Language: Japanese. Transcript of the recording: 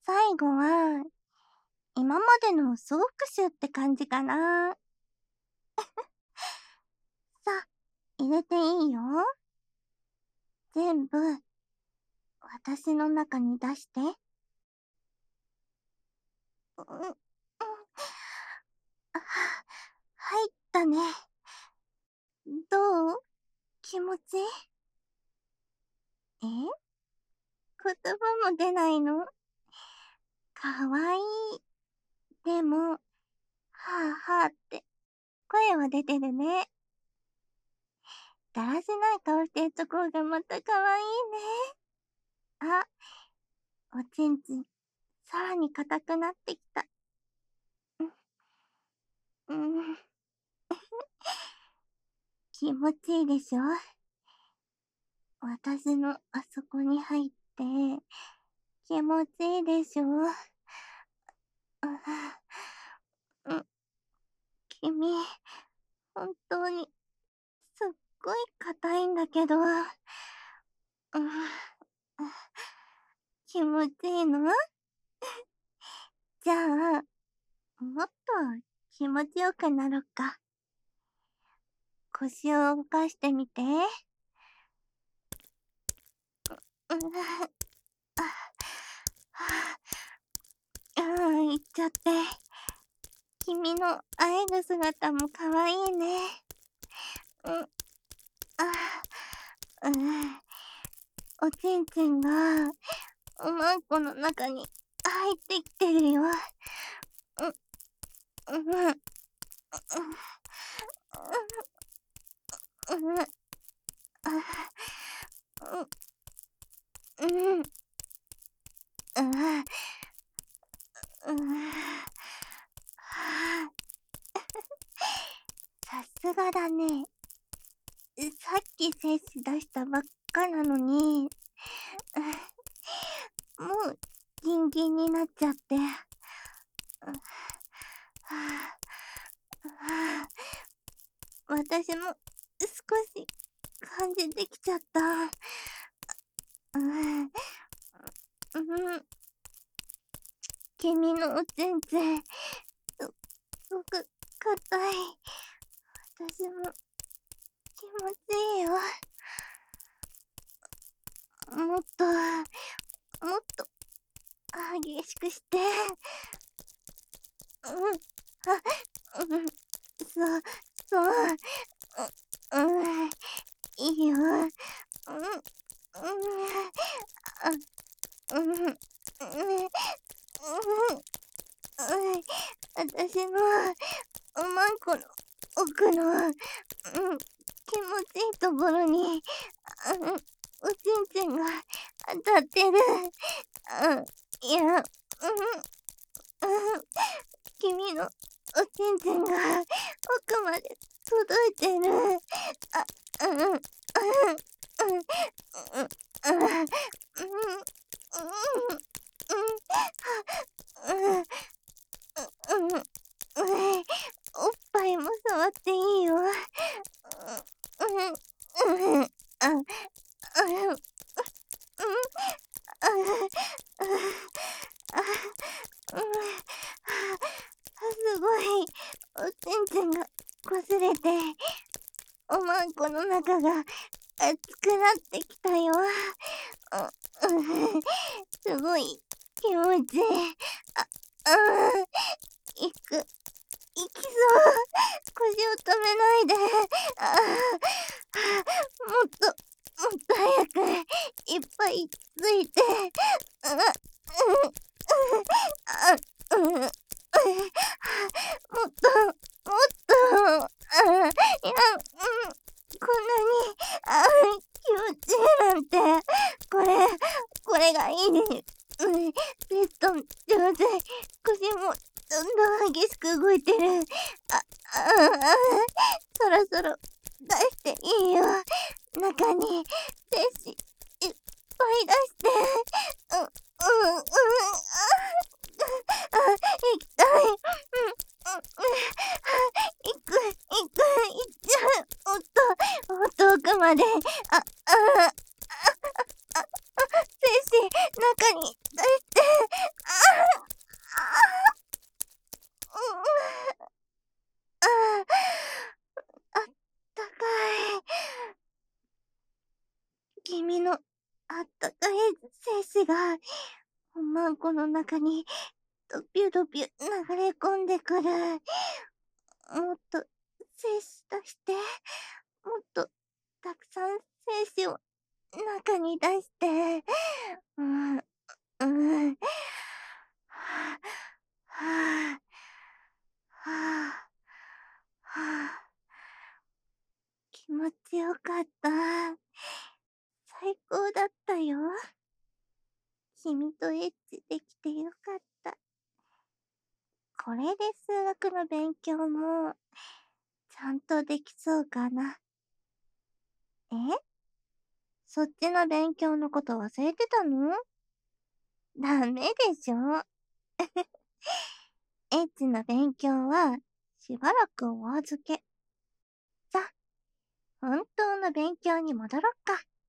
最後は、今までの総復習って感じかな。さ、入れていいよ。全部、私の中に出して。入ったね。どう？気持ち？言葉も出ないの？かわいい。でも、はぁはぁって声は出てるね。だらしない顔してるところがまたかわいいね。あ、おちんちん、さらに硬くなってきた。気持ちいいでしょ？私のあそこに入って、気持ちいいでしょ？君、本当に、すっごい硬いんだけど、気持ちいいの？じゃあ、もっと気持ちよくなろっか。腰を動かしてみて。いっちゃって。君のあえぐ姿もかわいいね。おちんちんが、おまんこの中に入ってきてるよ。さすがだね。さっき精子出したばっかなのに、もうギンギンになっちゃって。私も少し感じてきちゃった。君のおちんちん、すごく硬い。私も気持ちいいよ。もっと、もっと、激しくして。そう、いいよ。私の、おまんこの奥の、気持ちいいところに、おちんちんが当たってる。いや、君のおちんちんが奥まで届いてる。おっぱいも触っていいよ。すごい、おちんちんが擦れて、おまんこの中が熱くなってきたよ。すごい気持ちいい。いきそう。腰を止めないで。もっと早く、いっぱいついて。もっと、もっと。いや、こんなに、気持ちいいなんて。これがいいね。ベッド上手。腰もどんどん激しく動いてる。そろそろ出していいよ。中に精子いっぱい出して。行きたい。行っちゃう。遠くまで。精子中に出して。 子が、マンコの中に、ドピュドピュ流れ込んでくる。もっと、精子出して、もっと、たくさん精子を中に出して、うん、うん。はあ、はあ、はあ、はあ。気持ちよかった。最高だったよ。君とエッチできてよかった。これで数学の勉強も、ちゃんとできそうかな。え、そっちの勉強のこと忘れてたの？ダメでしょ。エッチの勉強は、しばらくお預け。さ、本当の勉強に戻ろっか。